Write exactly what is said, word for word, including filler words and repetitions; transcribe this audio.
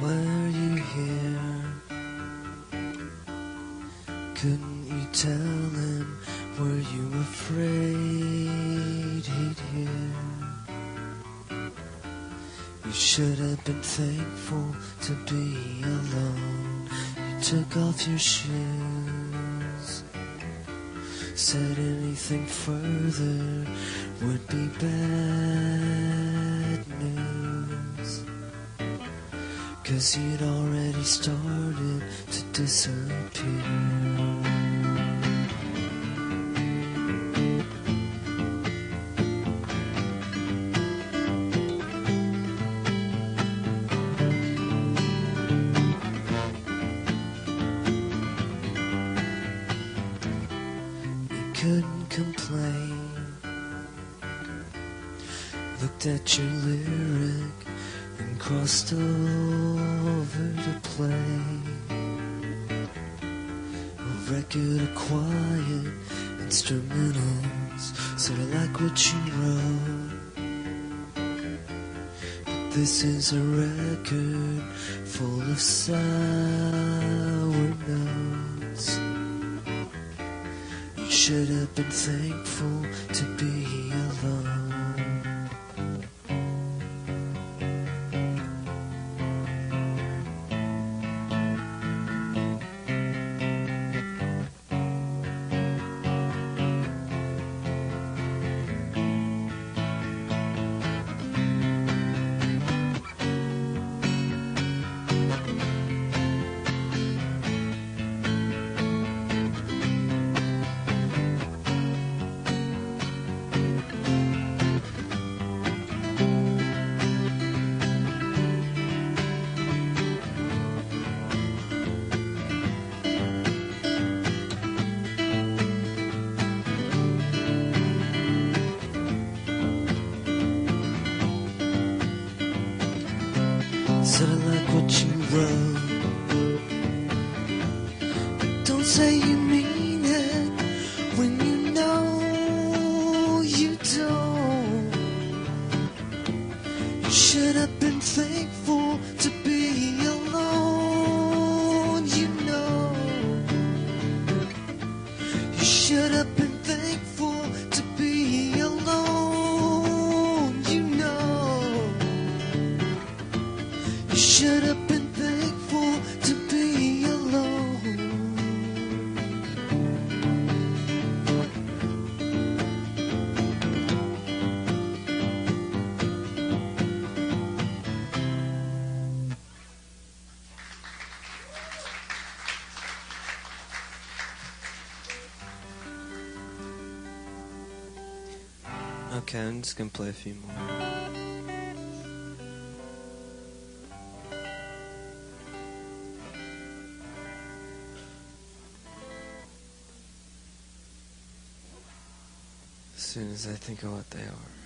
Were you here? Couldn't you tell him? Were you afraid he'd hear? You should have been thankful to be alone. You took off your shoes. Said anything further would be bad news. 'Cause you'd already started to disappear. Couldn't complain. Looked at your lyric and crossed over to play a record of quiet instrumentals, sort of like what you wrote. But this is a record full of sour notes. Should have been thankful to be alone. Sort of like what you wrote. But don't say you mean it when you know you don't. You should have been thankful to be alone, you know. You should have been thankful to be alone, you know. You should have been thankful to be alone. Okay, I'm just gonna play a few more. As soon as I think of what they are.